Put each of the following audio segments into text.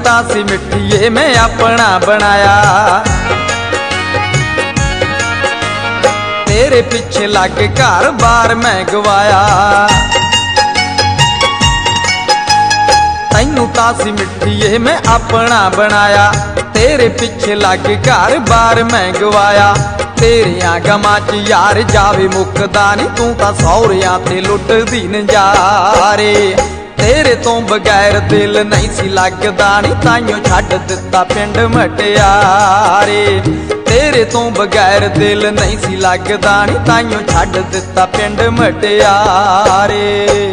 ਤਾਂ ਸੀ ਮਿੱਠੀਏ मैं अपना बनाया, तेरे पिछे लग घर बार मैं गवाया। तैनू तां सी मिठीए मैं अपना बनाया, तेरे पिछे लग घर बार मैं गवाया। तेरियां गमां च यार जावे मुकदा नी, तू तां सौहरियां ते लुटदी नज़ारे। तेरे तो बगैर दिल नहीं सी लगदा नी, ताइयों छड्ड दिता पिंड मटियारे। तेरे तो बगैर दिल नहीं सी लगदा नी, ताइयों छड्ड दिता पिंड मटियारे।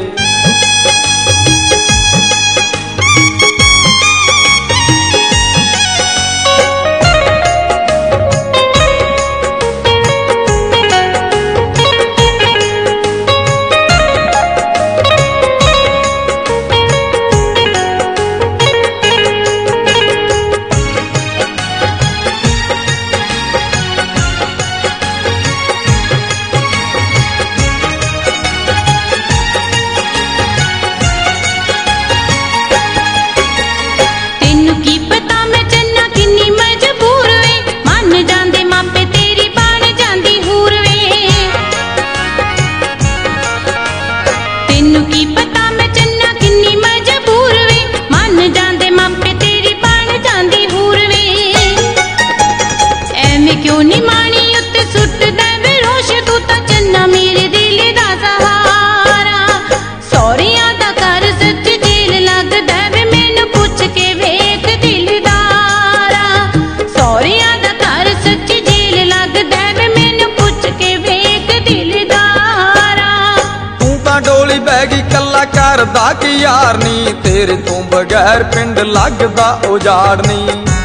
क्यों नी मानी उत्ते सुट दे रोश, तू तां चन्ना मेरे दिल दा सहारा। सौहरियां दा घर सच जेल लगदा वे, मैनू पुछ के वेख दिलदारा। सौहरियां दा घर सच जेल लगदा वे, मैनू पुछ के वेख दिलदारा। तू तां डोली बह गई कल्ला करदा कि यार नी, तेरे तो बगैर पिंड लगदा उजाड़ नी।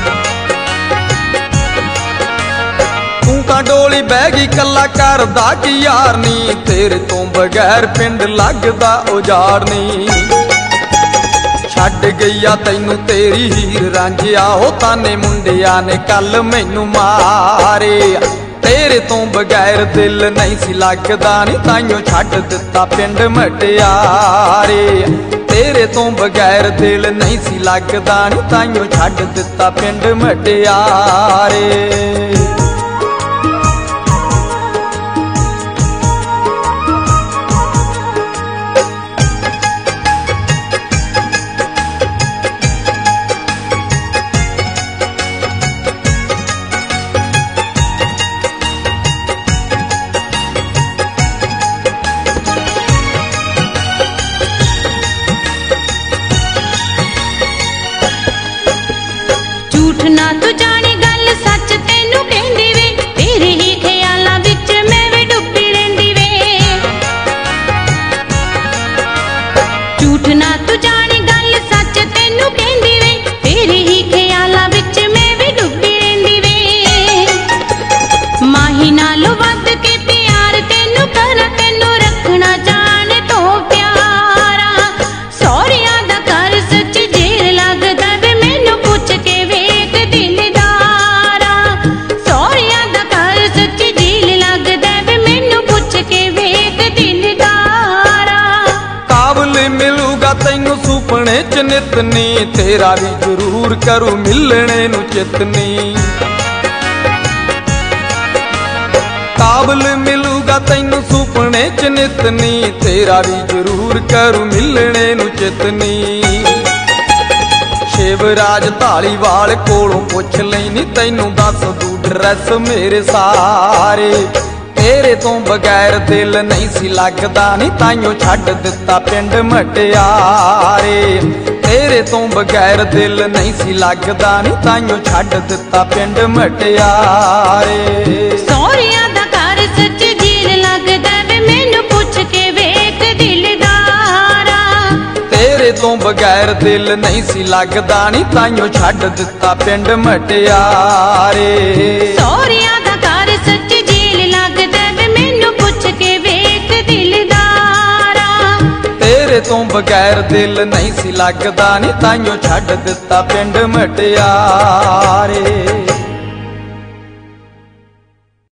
डोली बह गई कला करदा कि यार नी, तेरे तो बगैर पिंड लगदा उजाड़ नी। छड्ड गईया तैनू तेरी हीर रांझिया, हो ताने मुंडिया ने कल मैनू मारे। तेरे तो बगैर दिल नहीं सी लगदा नी, ताइयों छड्ड दिता पिंड मटियारे। तेरे तो बगैर दिल नहीं सी लगदा नी, ताइयों छड्ड दिता पिंड मटियारे। झूठ ना तू जाने गल सच तेनू कहंदी वे, तेरे ही ख्यालां विच मैं वी डुबी रहिंदी वे। झूठ ना तू जाने गल सच तेनू कहंदी वे, तेरे ही ख्यालां विच मैं वी डुबी रहिंदी वे। माही नालों वध के प्यार तेनू करा, तेनू रखना जाने तो प्यारा। सौहरियां दा घर सच जेल लगदा वे, मैनू पुछ के वेख दिलदारा। सौहरियां दा घर सच जेल लगदा वे, मैनू पुछ के वेख दिलदारा। काबल मिलूगा तैनू सुपने च नितनी, तेरा भी जरूर करू मिलने नू चितनी। काबल मिलूगा तैनू सुपने च नितनी, तेरा भी जरूर करू मिलने नू चितनी। शिवराज धालीवाल कोलों पुछ लैनी, तैनू दस दू ड्रैस मेरे सारे। तेरे तो बगैर दिल नहीं सी लगदा नी, ताइयों छड्ड दिता पिंड मटियारे। तेरे तो बगैर दिल नहीं सी लगदा नी, ताइयों छड्ड दिता पिंड मटियारे। सौहरियां दा घर सच जेल लगदा वे, मैनू पुछ के वेख दिलदारा। तेरे तो बगैर दिल नहीं सी लगदा नी, ताइयों छड्ड दिता पिंड मटियारे। सौहरियां दा घर सच जेल लगदा वे, मैनू पुछ के वेख दिलदारा। तेरे तो बगैर दिल नहीं सी लगदा नी, ताइयों छड्ड दिता पिंड मटियारे।